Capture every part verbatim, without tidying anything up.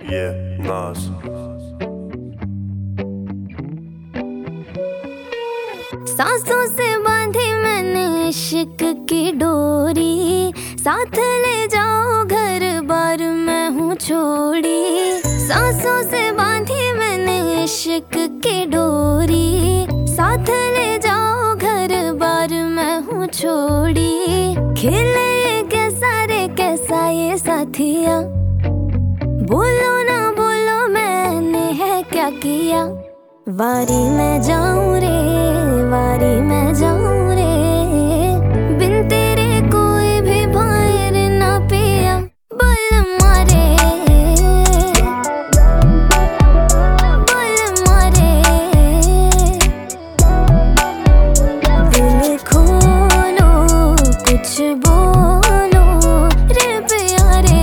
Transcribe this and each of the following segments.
Yeah, Nas. सांसों से बांधी मैंने इश्क की डोरी, साथ ले जाओ घर बार मैं हूँ छोड़ी। सांसों से बांधी मैंने इश्क की डोरी, साथ ले जाओ घर बार मैं हूँ छोड़ी। खिले ये कैसा रे कैसा ये साथिया, बोलो ना बोलो मैंने है क्या किया। वारी मैं जाऊं रे वारी मैं जाऊं रे, बिन तेरे कोई भी बाहर ना पिया। बोल मारे बोल मारे, दिल खोलो कुछ बोलो रे प्यारे।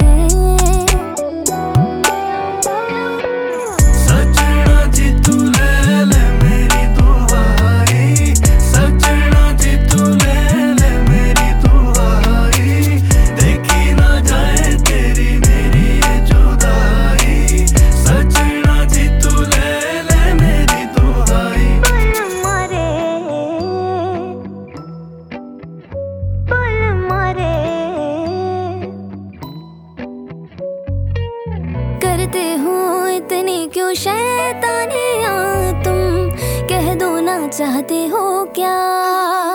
सजना जी तू ले ले मेरी दुआई, सजना जी तू ले ले मेरी दुआई। देखी ना जाए तेरी मेरी ये जुदाई, सजना जी तू ले ले मेरी दुआई। बोल मारे बोल मारे, करते हो इतनी क्यों शैतानियाँ तुम, कह दो ना चाहते हो क्या।